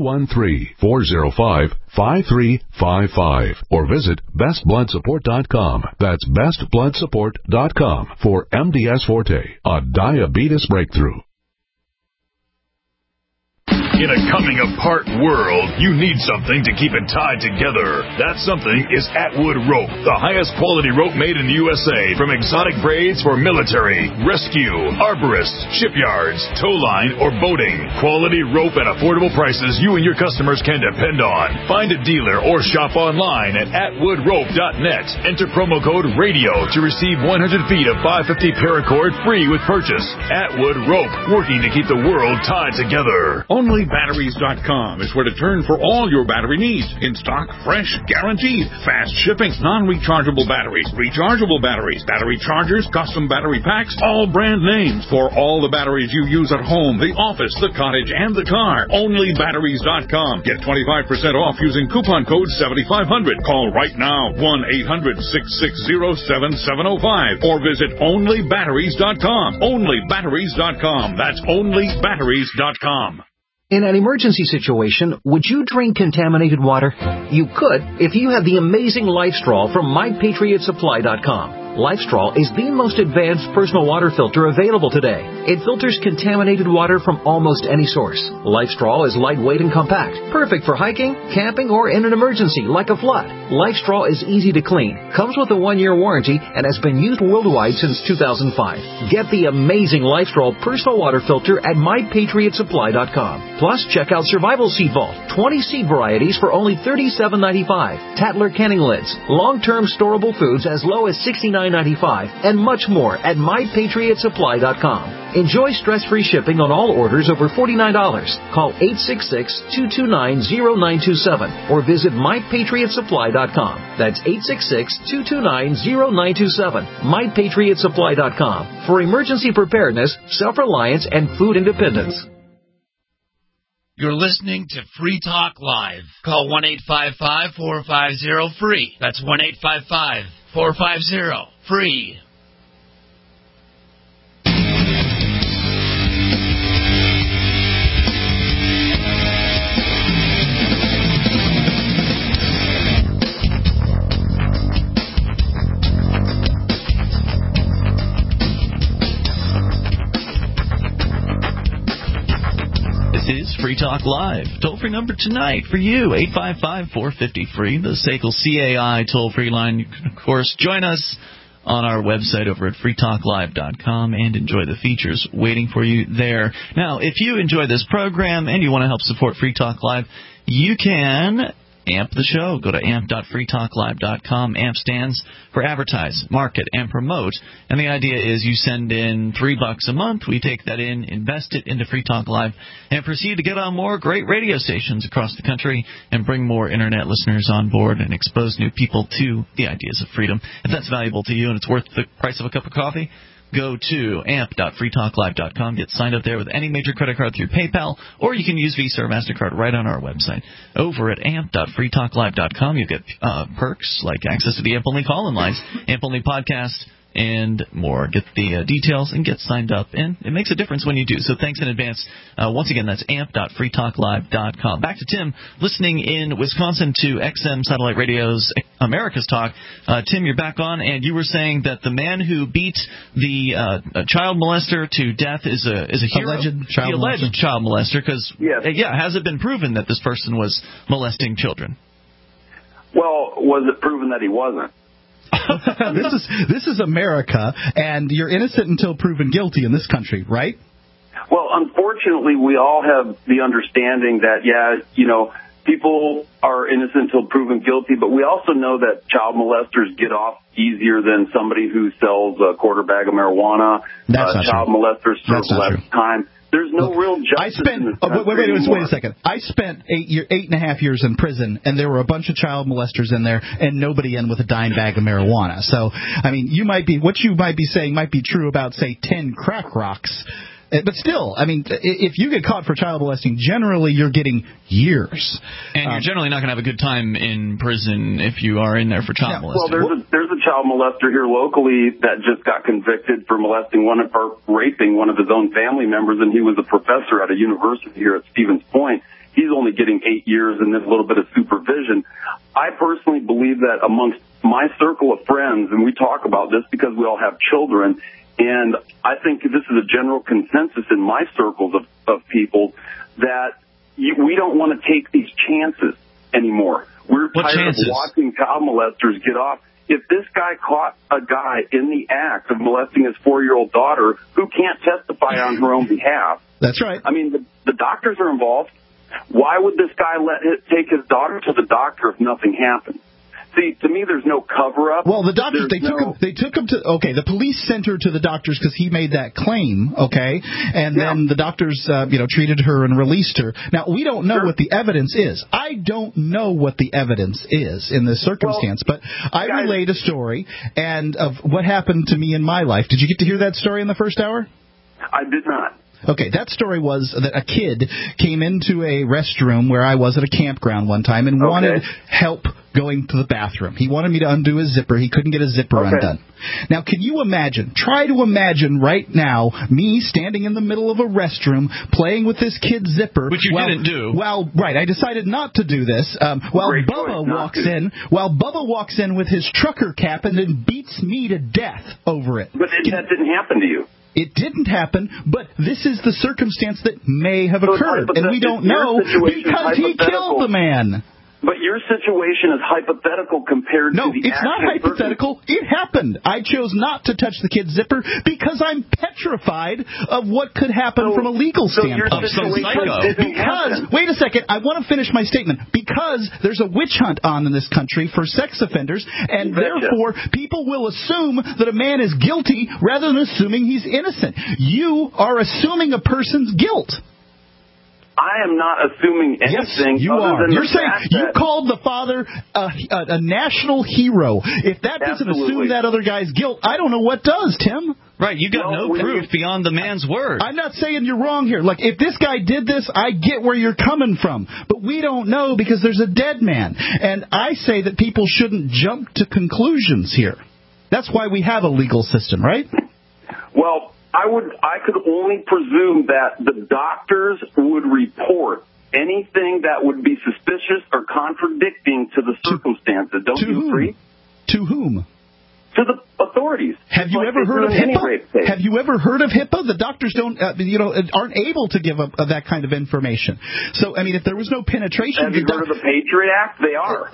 213-405-5355, or visit bestbloodsupport.com. That's bestbloodsupport.com for MDS Forte, a diabetes breakthrough. In a coming-apart world, you need something to keep it tied together. That something is Atwood Rope, the highest quality rope made in the USA, from exotic braids for military, rescue, arborists, shipyards, tow line, or boating. Quality rope at affordable prices you and your customers can depend on. Find a dealer or shop online at atwoodrope.net. Enter promo code RADIO to receive 100 feet of 550 paracord free with purchase. Atwood Rope, working to keep the world tied together. OnlyBatteries.com is where to turn for all your battery needs. In stock, fresh, guaranteed. Fast shipping, non-rechargeable batteries, rechargeable batteries, battery chargers, custom battery packs, all brand names for all the batteries you use at home, the office, the cottage, and the car. OnlyBatteries.com. Get 25% off using coupon code 7500. Call right now, 1-800-660-7705, or visit OnlyBatteries.com. OnlyBatteries.com. That's OnlyBatteries.com. In an emergency situation, would you drink contaminated water? You could if you had the amazing LifeStraw from MyPatriotSupply.com. LifeStraw is the most advanced personal water filter available today. It filters contaminated water from almost any source. LifeStraw is lightweight and compact, perfect for hiking, camping, or in an emergency like a flood. LifeStraw is easy to clean, comes with a 1-year warranty, and has been used worldwide since 2005. Get the amazing LifeStraw personal water filter at MyPatriotSupply.com. Plus, check out Survival Seed Vault, 20 seed varieties for only $37.95, Tatler canning lids, long-term storable foods as low as $69.95, and much more at MyPatriotSupply.com. Enjoy stress-free shipping on all orders over $49. Call 866-229-0927 or visit MyPatriotSupply.com. That's 866-229-0927. MyPatriotSupply.com for emergency preparedness, self-reliance, and food independence. You're listening to Free Talk Live. Call 1-855-450-FREE. That's 1-855-450-FREE. This is Free Talk Live. Toll-free number tonight for you, 855-450-FREE, the SACL CAI toll-free line. You can, of course, join us on our website over at freetalklive.com and enjoy the features waiting for you there. Now, if you enjoy this program and you want to help support Free Talk Live, you can amp the show. Go to amp.freetalklive.com. AMP stands for advertise, market, and promote. And the idea is you send in $3 a month. We take that in, invest it into Free Talk Live, and proceed to get on more great radio stations across the country and bring more Internet listeners on board and expose new people to the ideas of freedom. If that's valuable to you and it's worth the price of a cup of coffee, go to amp.freetalklive.com. Get signed up there with any major credit card through PayPal, or you can use Visa or MasterCard right on our website. Over at amp.freetalklive.com, you'll get perks like access to the AMP-only call-in lines, AMP-only podcasts, and more. Get the details and get signed up, and it makes a difference when you do. So thanks in advance. Once again, that's amp.freetalklive.com. Back to Tim, listening in Wisconsin to XM Satellite Radio's America's Talk. Tim, you're back on, and you were saying that the man who beat the child molester to death is a hero. Alleged child molester, because has it been proven that this person was molesting children? Well, was it proven that he wasn't? This is America, and you're innocent until proven guilty in this country, right? Well, unfortunately, we all have the understanding that, people are innocent until proven guilty, but we also know that child molesters get off easier than somebody who sells a quarter bag of marijuana. Child molesters serve less time. There's no real justice in this country anymore. Wait a second. I spent 8.5 years in prison, and there were a bunch of child molesters in there, and nobody in with a dime bag of marijuana. So, I mean, what you might be saying might be true about, say, 10 crack rocks. But still, I mean, if you get caught for child molesting, generally you're getting years. And you're generally not going to have a good time in prison if you are in there for child molesting. Well, there's a child molester here locally that just got convicted for raping one of his own family members, and he was a professor at a university here at Stevens Point. He's only getting 8 years and then a little bit of supervision. I personally believe that amongst my circle of friends, and we talk about this because we all have children, and I think this is a general consensus in my circles of people, that we don't want to take these chances anymore. We're tired of watching child molesters get off. If this guy caught a guy in the act of molesting his 4-year-old daughter who can't testify on her own behalf. That's right. I mean, the doctors are involved. Why would this guy take his daughter to the doctor if nothing happened? See, to me, there's no cover-up. Well, the doctors, they took him to, the police sent her to the doctors because he made that claim, and then the doctors, treated her and released her. Now, we don't know what the evidence is. I don't know what the evidence is in this circumstance, but I relayed a story and of what happened to me in my life. Did you get to hear that story in the first hour? I did not. Okay, that story was that a kid came into a restroom where I was at a campground one time and wanted help going to the bathroom. He wanted me to undo his zipper. He couldn't get his zipper undone. Now, can you imagine, try to imagine right now, me standing in the middle of a restroom playing with this kid's zipper. Which you didn't do. Well, right, I decided not to do this. While Bubba walks in with his trucker cap and then beats me to death over it. But that didn't happen to you. It didn't happen, but this is the circumstance that may have occurred, and we don't know because he killed the man. But your situation is hypothetical compared to the No, it's not hypothetical. It happened. I chose not to touch the kid's zipper because I'm petrified of what could happen from a legal standpoint. Because, wait a second, I want to finish my statement. Because there's a witch hunt on in this country for sex offenders, and therefore people will assume that a man is guilty rather than assuming he's innocent. You are assuming a person's guilt. I am not assuming anything. Yes, you other are. Than You're the saying fact you that called the father a national hero. If that doesn't assume that other guy's guilt, I don't know what does, Tim. Right, you got no proof beyond the man's word. I'm not saying you're wrong here. Like, if this guy did this, I get where you're coming from. But we don't know because there's a dead man. And I say that people shouldn't jump to conclusions here. That's why we have a legal system, right? Well, I could only presume that the doctors would report anything that would be suspicious or contradicting to the circumstances. Don't you agree? To whom? To the authorities. Have you ever heard of HIPAA? Have you ever heard of HIPAA? The doctors aren't able to give that kind of information. So, I mean, if there was no penetration, have you heard of the Patriot Act? They are.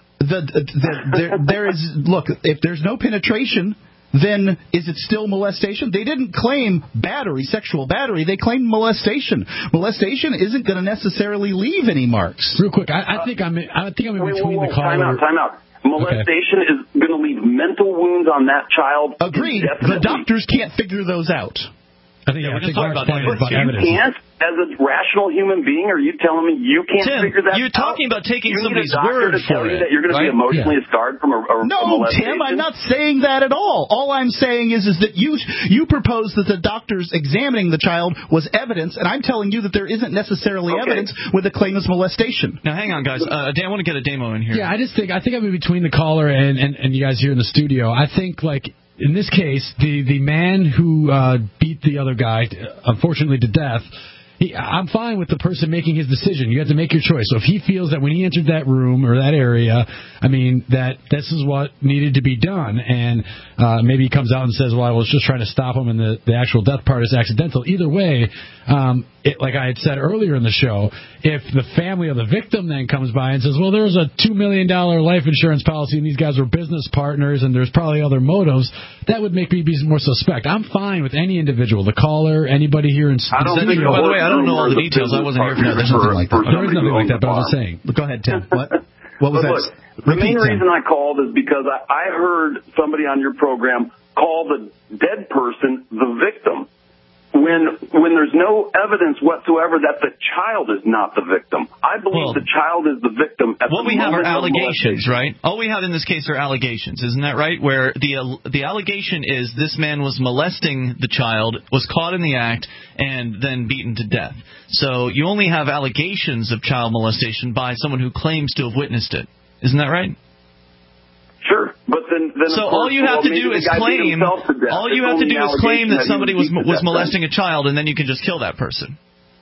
There is. Look, if there's no penetration, then is it still molestation? They didn't claim battery, sexual battery. They claimed molestation. Molestation isn't going to necessarily leave any marks. Real quick, I think I'm in between the caller. Time out. Molestation is going to leave mental wounds on that child. Agreed. The doctors can't figure those out. I think you can't, as a rational human being, are you telling me you can't figure that out? You're talking about taking somebody's word for it. That you're going to be emotionally scarred from a molestation? Tim, I'm not saying that at all. All I'm saying is that you propose that the doctors examining the child was evidence, and I'm telling you that there isn't necessarily evidence with the claim of molestation. Now, hang on, guys. Dan, I want to get a demo in here. Yeah, I think I'm in between the caller and you guys here in the studio. I think, in this case, the man who beat the other guy, unfortunately to death, I'm fine with the person making his decision. You have to make your choice. So if he feels that when he entered that room or that area, that this is what needed to be done, and maybe he comes out and says, well, I was just trying to stop him and the actual death part is accidental. Either way, like I had said earlier in the show, if the family of the victim then comes by and says, well, there was a $2 million life insurance policy and these guys were business partners and there's probably other motives, that would make me be more suspect. I'm fine with any individual, the caller, anybody here in By the way, I don't know all the details. I wasn't here for that. There's nothing like that. There is nothing like that, but I was just saying. Go ahead, Tim. What was that? The main reason I called is because I heard somebody on your program call the dead person the victim. When there's no evidence whatsoever that the child is not the victim. I believe the child is the victim at what we have are allegations, right? All we have in this case are allegations, isn't that right? Where the allegation is this man was molesting the child, was caught in the act, and then beaten to death. So you only have allegations of child molestation by someone who claims to have witnessed it. Isn't that right? Sure, but then so all you have to do is claim. All you have to do is claim that somebody was molesting a child, and then you can just kill that person.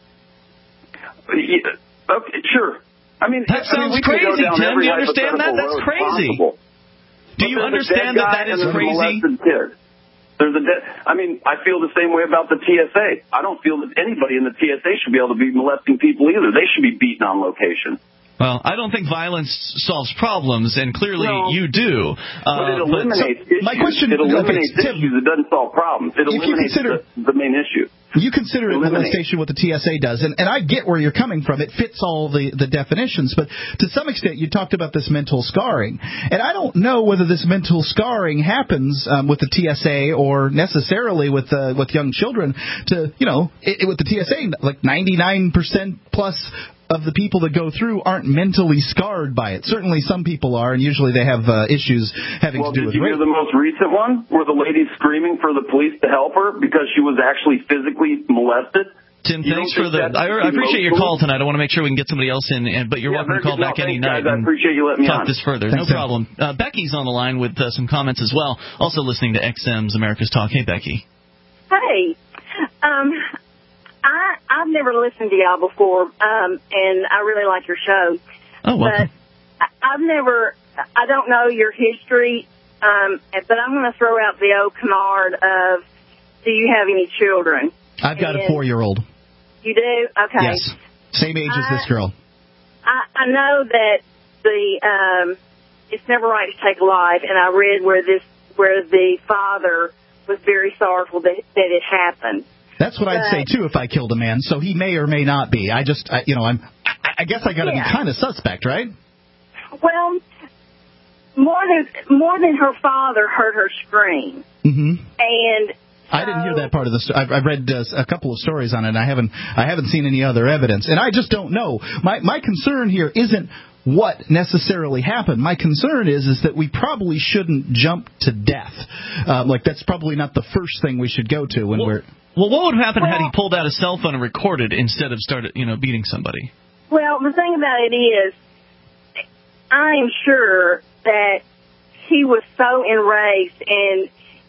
Yeah, okay, sure. That sounds crazy, Tim. Do you understand that? That's crazy. Do you understand that is crazy? I feel the same way about the TSA. I don't feel that anybody in the TSA should be able to be molesting people either. They should be beaten on location. Well, I don't think violence solves problems, and clearly you do. But it eliminates issues. My question, it eliminates issues. It doesn't solve problems. It eliminates the main issue. You consider it molestation what the TSA does, and I get where you're coming from. It fits all the definitions, but to some extent you talked about this mental scarring, and I don't know whether this mental scarring happens with the TSA or necessarily with young children. With the TSA, like 99% plus of the people that go through aren't mentally scarred by it. Certainly some people are, and usually they have issues having to do with rape. Did you hear the most recent one where the lady's screaming for the police to help her because she was actually physically molested? Tim, thanks for the. I appreciate your call tonight. I want to make sure we can get somebody else in, but you're welcome to call back any night. I appreciate you letting me talk on. this further. Thanks, no problem. Becky's on the line with some comments as well. Also listening to XM's America's Talk. Hey, Becky. Hey. I've never listened to y'all before, and I really like your show. Oh, welcome. But I don't know your history, but I'm going to throw out the old canard of, do you have any children? I've got a 4-year-old. You do? Okay. Yes. Same age as this girl. I know that it's never right to take a life, and I read where the father was very sorrowful that it happened. That's what I'd say too if I killed a man. So he may or may not be. I guess I got to be kind of suspect, right? Well, more than her father heard her scream. Mm-hmm. And I didn't hear that part of the story. I've read a couple of stories on it. I haven't seen any other evidence, and I just don't know. My concern here isn't what necessarily happened. My concern is that we probably shouldn't jump to death. That's probably not the first thing we should go to when we're. Well, what would happen had he pulled out his cell phone and recorded instead of started, beating somebody? Well, the thing about it is, I'm sure that he was so enraged, and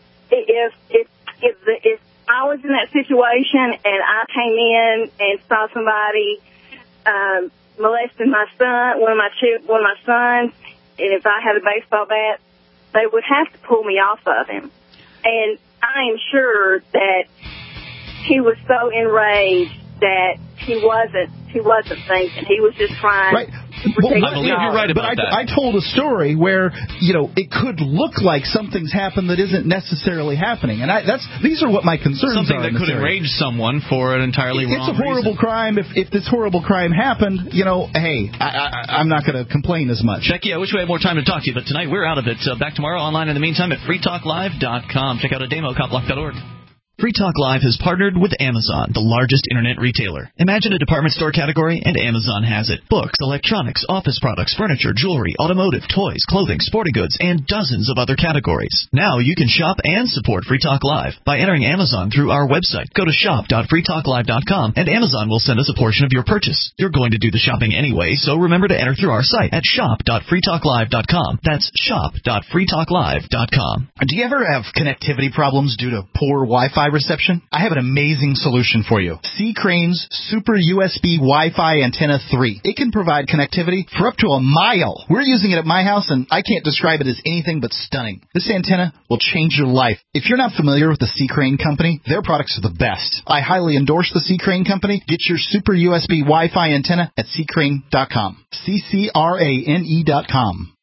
if I was in that situation and I came in and saw somebody molesting my son, one of my sons, and if I had a baseball bat, they would have to pull me off of him. And I am sure that he was so enraged that he wasn't thinking. He was just trying. Right. I believe you're right about that. I told a story where it could look like something's happened that isn't necessarily happening, and these are what my concerns are. Something that could enrage someone for an entirely wrong reason. It's a horrible crime. If this horrible crime happened, hey, I'm not going to complain as much. Becky, I wish we had more time to talk to you, but tonight we're out of it. Back tomorrow online in the meantime at freetalklive.com. Check out democoplock.org. Free Talk Live has partnered with Amazon, the largest internet retailer. Imagine a department store category, and Amazon has it. Books, electronics, office products, furniture, jewelry, automotive, toys, clothing, sporting goods, and dozens of other categories. Now you can shop and support Free Talk Live by entering Amazon through our website. Go to shop.freetalklive.com, and Amazon will send us a portion of your purchase. You're going to do the shopping anyway, so remember to enter through our site at shop.freetalklive.com. That's shop.freetalklive.com. Do you ever have connectivity problems due to poor Wi-Fi reception? I have an amazing solution for you. C-Crane's Super USB Wi-Fi Antenna 3. It can provide connectivity for up to a mile. We're using it at my house, and I can't describe it as anything but stunning. This antenna will change your life. If you're not familiar with the C-Crane company, their products are the best. I highly endorse the C-Crane company. Get your Super USB Wi-Fi antenna at ccrane.com. CCRANE.com.